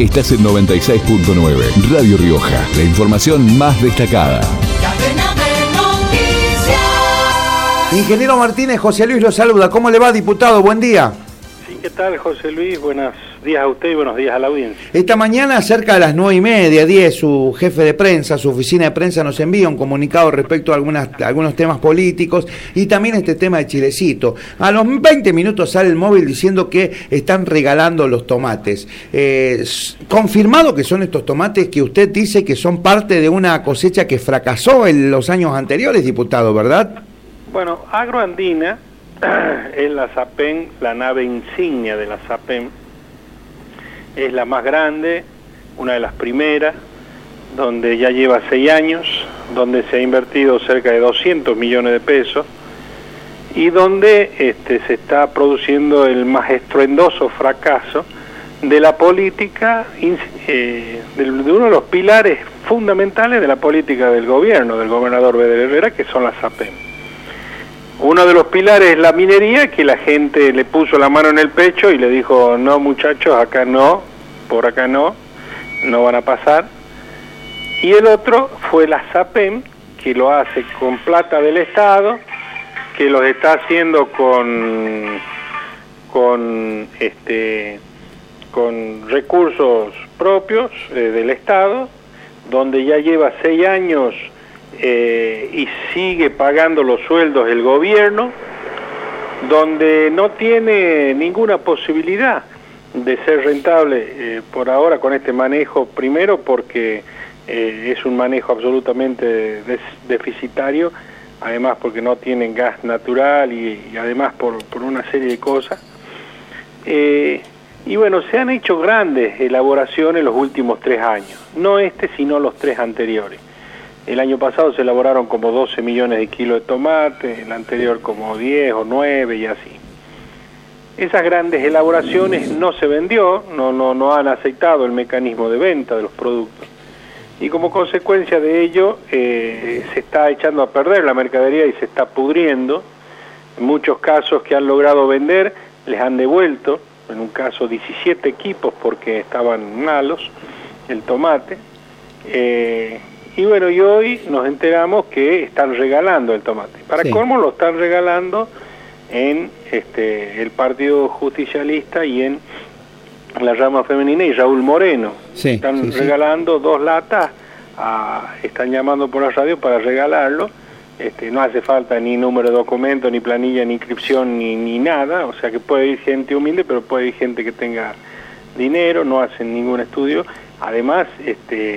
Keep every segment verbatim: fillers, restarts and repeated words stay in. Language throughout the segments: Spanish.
estás en noventa y seis punto nueve. Radio Rioja, la información más destacada. Ingeniero Martínez, José Luis lo saluda. ¿Cómo le va, diputado? Buen día. Sí, ¿qué tal, José Luis? Buenos días a usted y buenos días a la audiencia. Esta mañana, cerca de las nueve y media, diez, su jefe de prensa, su oficina de prensa nos envía un comunicado respecto a, algunas, a algunos temas políticos y también este tema de Chilecito. A los veinte minutos sale el móvil diciendo que están regalando los tomates. Eh, confirmado que son estos tomates que usted dice que son parte de una cosecha que fracasó en los años anteriores, diputado, ¿verdad? Bueno, Agroandina es la SAPEM, la nave insignia de la SAPEM, es la más grande, una de las primeras, donde ya lleva seis años, donde se ha invertido cerca de doscientos millones de pesos y donde este, se está produciendo el más estruendoso fracaso de la política, eh, de uno de los pilares fundamentales de la política del gobierno, del gobernador Beder Herrera, que son las SAPEM. Uno de los pilares es la minería, que la gente le puso la mano en el pecho y le dijo, no muchachos, acá no, por acá no, no van a pasar. Y el otro fue la SAPEM, que lo hace con plata del Estado, que los está haciendo con, con, este, con recursos propios eh, del Estado, donde ya lleva seis años Eh, y sigue pagando los sueldos el gobierno, donde no tiene ninguna posibilidad de ser rentable eh, por ahora con este manejo, primero porque eh, es un manejo absolutamente deficitario, además porque no tienen gas natural y, y además por, por una serie de cosas. Eh, y bueno, se han hecho grandes elaboraciones los últimos tres años, no este sino los tres anteriores. El año pasado se elaboraron como doce millones de kilos de tomate, el anterior como diez o nueve y así. Esas grandes elaboraciones no se vendió, no, no, no han aceptado el mecanismo de venta de los productos. Y como consecuencia de ello eh, se está echando a perder la mercadería y se está pudriendo. En muchos casos que han logrado vender les han devuelto, en un caso diecisiete equipos porque estaban malos, el tomate. Eh, Y bueno, y hoy nos enteramos que están regalando el tomate. Para sí. Colmo lo están regalando en este el Partido Justicialista y en la rama femenina y Raúl Moreno. Sí, están sí, regalando sí. dos latas, a, están llamando por la radio para regalarlo. Este, no hace falta ni número de documento, ni planilla, ni inscripción, ni, ni nada. O sea que puede ir gente humilde, pero puede ir gente que tenga dinero, no hacen ningún estudio. Además, este...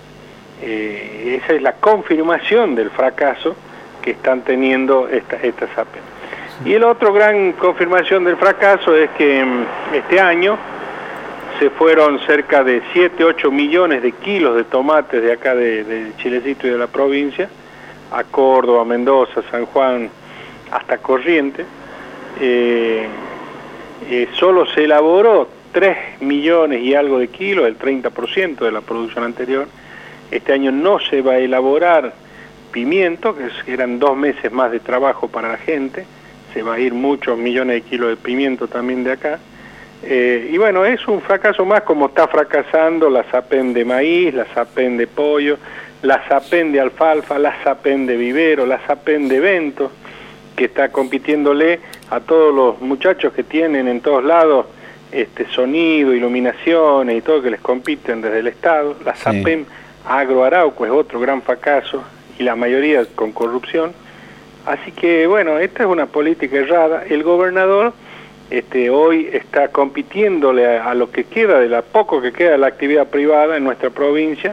Eh, esa es la confirmación del fracaso que están teniendo estas esta SAPEM. Y el otro gran confirmación del fracaso es que este año se fueron cerca de siete, ocho millones de kilos de tomates de acá de, de Chilecito y de la provincia, a Córdoba, Mendoza, San Juan, hasta Corrientes. Eh, eh, solo se elaboró tres millones y algo de kilos, el treinta por ciento de la producción anterior. Este año no se va a elaborar pimiento, que eran dos meses más de trabajo para la gente, se va a ir muchos millones de kilos de pimiento también de acá. Eh, y bueno, es un fracaso más como está fracasando la SAPEM de maíz, la SAPEM de pollo, la SAPEM de alfalfa, la SAPEM de vivero, la SAPEM de eventos, que está compitiéndole a todos los muchachos que tienen en todos lados este sonido, iluminaciones y todo que les compiten desde el Estado, la SAPEM sí. Agro Arauco es otro gran fracaso y la mayoría con corrupción. Así que bueno, esta es una política errada. El gobernador este, hoy está compitiéndole a, a lo que queda, de la poco que queda de la actividad privada en nuestra provincia,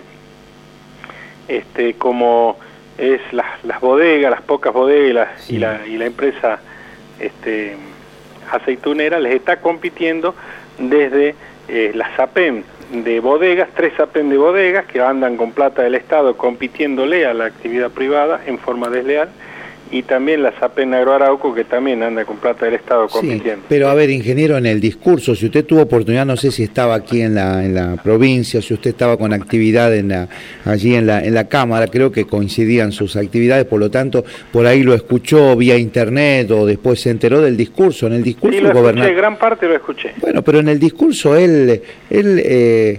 este, como es las, las bodegas, las pocas bodegas sí. y, la, y la empresa este, aceitunera, les está compitiendo desde eh, la SAPEM de bodegas, tres SAPEM de bodegas que andan con plata del Estado compitiéndole a la actividad privada en forma desleal, y también la SAPEN Agro Arauco, que también anda con plata del Estado compitiendo. Sí, pero a ver, ingeniero, en el discurso, si usted tuvo oportunidad, no sé si estaba aquí en la en la provincia, si usted estaba con actividad en la, allí en la en la Cámara, creo que coincidían sus actividades, por lo tanto, por ahí lo escuchó vía internet o después se enteró del discurso. En el discurso Sí, lo el escuché, gobernador... gran parte lo escuché. Bueno, pero en el discurso él, él eh,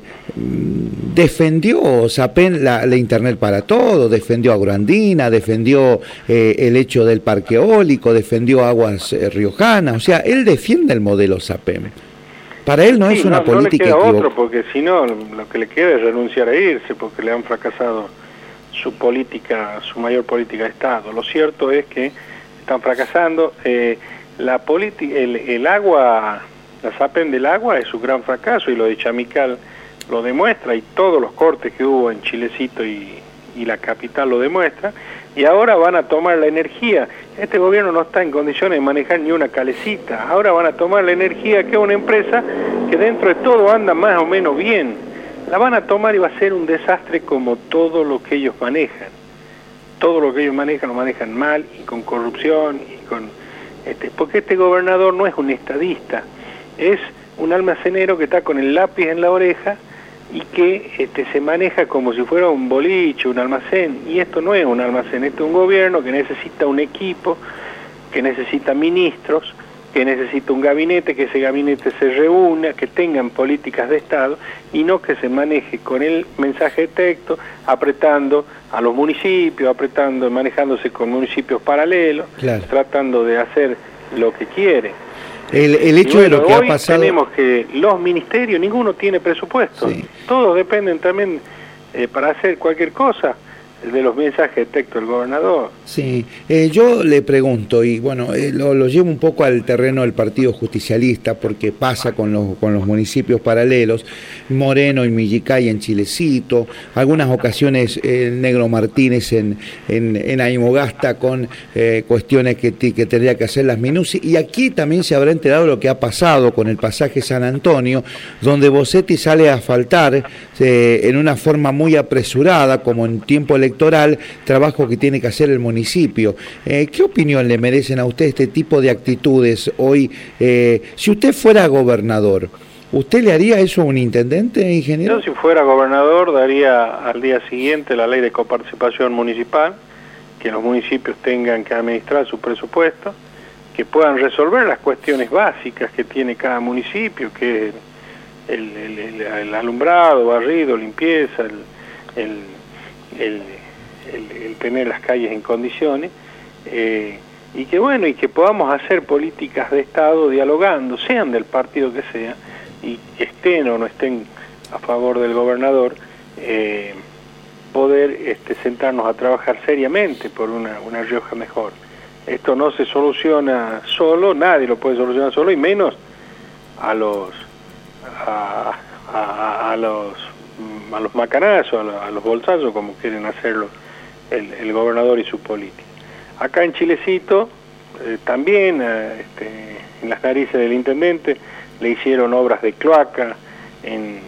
defendió SAPEN, la, la Internet para todo, defendió Agroandina, defendió eh, el hecho del parque eólico, defendió aguas eh, riojanas, o sea, él defiende el modelo SAPEN. Para él no sí, es una no, política no le queda otro, porque si no, lo que le queda es renunciar a irse, porque le han fracasado su política, su mayor política de Estado. Lo cierto es que están fracasando. Eh, la política, el, el agua, la SAPEN del agua es su gran fracaso, y lo de Chamical lo demuestra, y todos los cortes que hubo en Chilecito y, y la capital lo demuestra. Y ahora van a tomar la energía. Este gobierno no está en condiciones de manejar ni una calecita. Ahora van a tomar la energía, que es una empresa que dentro de todo anda más o menos bien. La van a tomar y va a ser un desastre, como todo lo que ellos manejan. Todo lo que ellos manejan lo manejan mal, y con corrupción, y con este, porque este gobernador no es un estadista, es un almacenero que está con el lápiz en la oreja y que este, se maneja como si fuera un boliche, un almacén, y esto no es un almacén, esto es un gobierno que necesita un equipo, que necesita ministros, que necesita un gabinete, que ese gabinete se reúna, que tengan políticas de Estado, y no que se maneje con el mensaje de texto, apretando a los municipios, apretando, manejándose con municipios paralelos, claro, tratando de hacer lo que quiere. El, el hecho bueno, de lo que ha pasado... tenemos que los ministerios, ninguno tiene presupuesto, sí, todos dependen también eh, para hacer cualquier cosa de los mensajes de texto del gobernador. Sí, eh, yo le pregunto, y bueno, eh, lo, lo llevo un poco al terreno del Partido Justicialista, porque pasa con los, con los municipios paralelos, Moreno y Millicay en Chilecito, algunas ocasiones eh, Negro Martínez en, en, en Aymogasta con eh, cuestiones que, que tendría que hacer las minucias, y aquí también se habrá enterado lo que ha pasado con el pasaje San Antonio, donde Bossetti sale a asfaltar eh, en una forma muy apresurada, como en tiempo electoral, trabajo que tiene que hacer el municipio. Eh, ¿Qué opinión le merecen a usted este tipo de actitudes hoy? Eh, si usted fuera gobernador, ¿usted le haría eso a un intendente, ingeniero? Yo, si fuera gobernador, daría al día siguiente la ley de coparticipación municipal, que los municipios tengan que administrar su presupuesto, que puedan resolver las cuestiones básicas que tiene cada municipio, que es el, el, el, el alumbrado, barrido, limpieza, el, el, el El, el tener las calles en condiciones, eh, y que bueno, y que podamos hacer políticas de Estado dialogando, sean del partido que sea, y que estén o no estén a favor del gobernador, eh, poder este, sentarnos a trabajar seriamente por una, una Rioja mejor. Esto no se soluciona solo, nadie lo puede solucionar solo, y menos a los a, a, a los a los macanazos, a los, a los bolsazos, como quieren hacerlo El, el gobernador y su política. Acá en Chilecito, eh, también, eh, este, en las narices del intendente, le hicieron obras de cloaca, en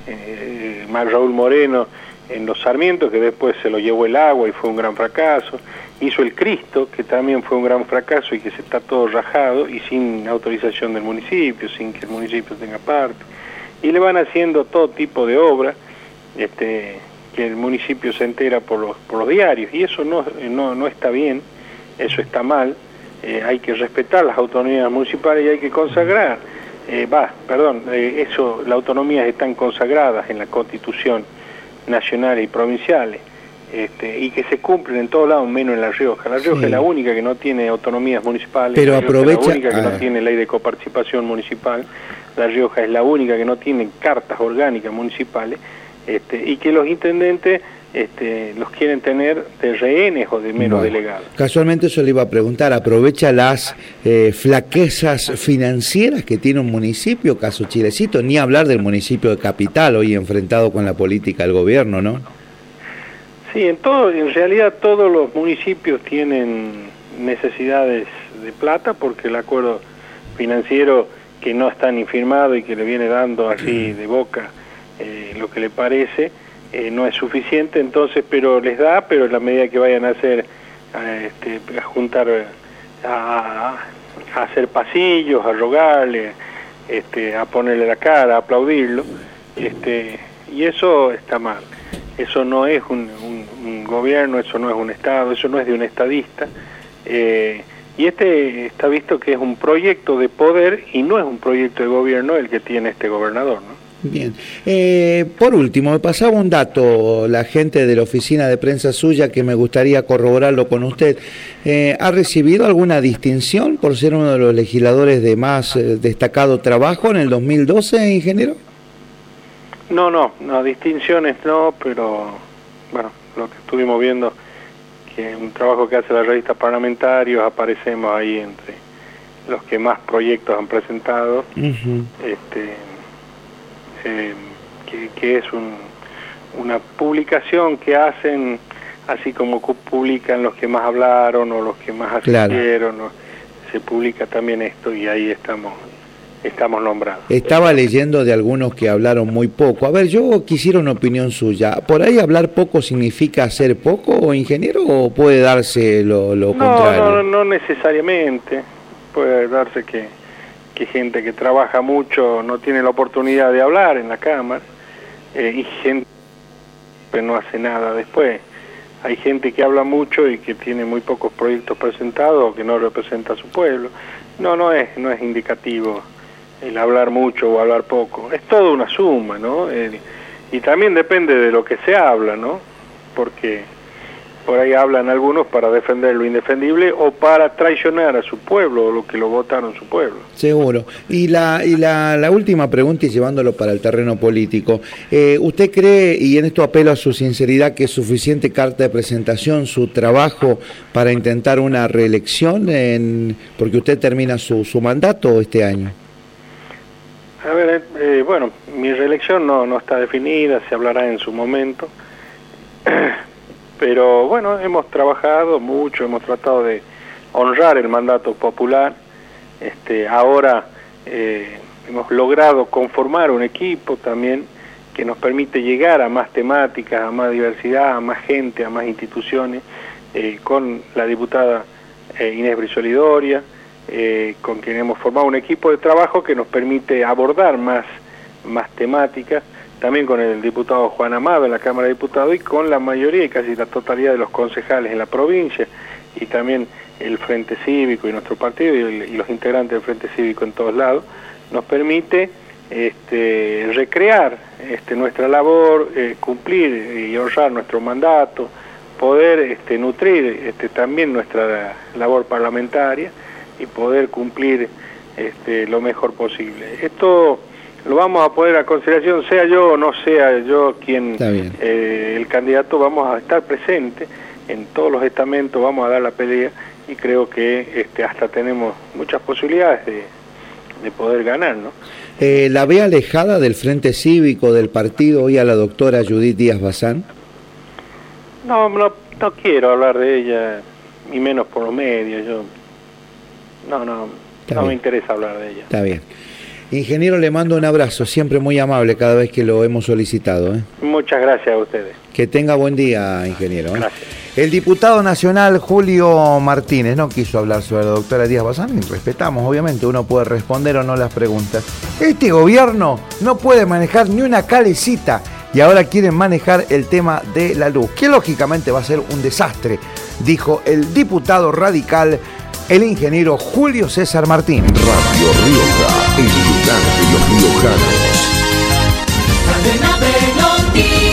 eh, Mar Raúl Moreno, en Los Sarmientos, que después se lo llevó el agua y fue un gran fracaso. Hizo el Cristo, que también fue un gran fracaso y que se está todo rajado, y sin autorización del municipio, sin que el municipio tenga parte. Y le van haciendo todo tipo de obras, este... que el municipio se entera por los, por los diarios, y eso no, no, no está bien, eso está mal. Eh, hay que respetar las autonomías municipales y hay que consagrar, eh, va, perdón, eh, eso, las autonomías están consagradas en la Constitución nacional y provinciales, este, y que se cumplen en todos lados, menos en La Rioja. La Rioja sí. es la única que no tiene autonomías municipales, pero La Rioja aprovecha... es la única que ah. no tiene ley de coparticipación municipal, La Rioja es la única que no tiene cartas orgánicas municipales, Este, y que los intendentes este, los quieren tener de rehenes o de menos bueno, delegados. Casualmente eso le iba a preguntar, ¿aprovecha las eh, flaquezas financieras que tiene un municipio, caso Chilecito? Ni hablar del municipio de Capital, hoy enfrentado con la política del gobierno, ¿no? Sí, en, todo, en realidad todos los municipios tienen necesidades de plata, porque el acuerdo financiero que no está ni firmado y que le viene dando así de boca Eh, lo que le parece, eh, no es suficiente, entonces, pero les da, pero en la medida que vayan a hacer a, este, a juntar, a, a hacer pasillos, a rogarle, este, a ponerle la cara, a aplaudirlo, este, y eso está mal. Eso no es un, un, un gobierno, eso no es un Estado, eso no es de un estadista. Eh, y este está visto que es un proyecto de poder y no es un proyecto de gobierno el que tiene este gobernador, ¿no? Bien. Eh, por último, me pasaba un dato la gente de la oficina de prensa suya que me gustaría corroborarlo con usted. Eh, ¿Ha recibido alguna distinción por ser uno de los legisladores de más eh, destacado trabajo en el dos mil doce, ingeniero? No, no, no, distinciones no, pero bueno, lo que estuvimos viendo, que un trabajo que hace la revista Parlamentarios, aparecemos ahí entre los que más proyectos han presentado, uh-huh. este, eh, que, que es un, una publicación que hacen, así como publican los que más hablaron o los que más asistieron, claro. Se publica también esto y ahí estamos. Estamos nombrados. Estaba leyendo de algunos que hablaron muy poco. A ver, yo quisiera una opinión suya. ¿Por ahí hablar poco significa hacer poco, ingeniero, o puede darse lo, lo no, contrario? No, no necesariamente. Puede darse que, que gente que trabaja mucho no tiene la oportunidad de hablar en la Cámara eh, y gente que no hace nada después. Hay gente que habla mucho y que tiene muy pocos proyectos presentados o que no representa a su pueblo. No, no es, no es indicativo el hablar mucho o hablar poco, es toda una suma, ¿no? El, y también depende de lo que se habla, ¿no? Porque por ahí hablan algunos para defender lo indefendible o para traicionar a su pueblo o lo que lo votaron su pueblo. Seguro. Y la y la, la última pregunta, y llevándolo para el terreno político, eh, ¿usted cree, y en esto apelo a su sinceridad, que es suficiente carta de presentación, su trabajo para intentar una reelección, en, porque usted termina su, su mandato este año? A ver, eh, bueno, mi reelección no, no está definida, se hablará en su momento, pero bueno, hemos trabajado mucho, hemos tratado de honrar el mandato popular. Este, ahora eh, hemos logrado conformar un equipo también que nos permite llegar a más temáticas, a más diversidad, a más gente, a más instituciones, eh, con la diputada eh, Inés Brisoli-Doria, Eh, con quien hemos formado un equipo de trabajo que nos permite abordar más, más temáticas, también con el diputado Juan Amado en la Cámara de Diputados y con la mayoría y casi la totalidad de los concejales en la provincia y también el Frente Cívico y nuestro partido y, el, y los integrantes del Frente Cívico en todos lados, nos permite este, recrear este, nuestra labor, eh, cumplir y honrar nuestro mandato, poder este, nutrir este, también nuestra labor parlamentaria y poder cumplir este, lo mejor posible. Esto lo vamos a poner a consideración, sea yo o no sea yo quien eh, el candidato, vamos a estar presentes en todos los estamentos, vamos a dar la pelea y creo que este, hasta tenemos muchas posibilidades de, de poder ganar, ¿no? Eh, ¿La ve alejada del Frente Cívico, del partido, hoy a la doctora Judith Díaz Bazán? No, no, no quiero hablar de ella, y menos por los medios, yo... No, no, Está no bien. me interesa hablar de ella. Está bien. Ingeniero, le mando un abrazo, siempre muy amable cada vez que lo hemos solicitado, ¿eh? Muchas gracias a ustedes. Que tenga buen día, ingeniero, ¿eh? Gracias. El diputado nacional Julio Martínez no quiso hablar sobre la doctora Díaz Bazán, y respetamos, obviamente, uno puede responder o no las preguntas. Este gobierno no puede manejar ni una calecita y ahora quieren manejar el tema de la luz, que lógicamente va a ser un desastre, dijo el diputado radical, el ingeniero Julio César Martín. Radio Rioja, el lugar de los riojanos.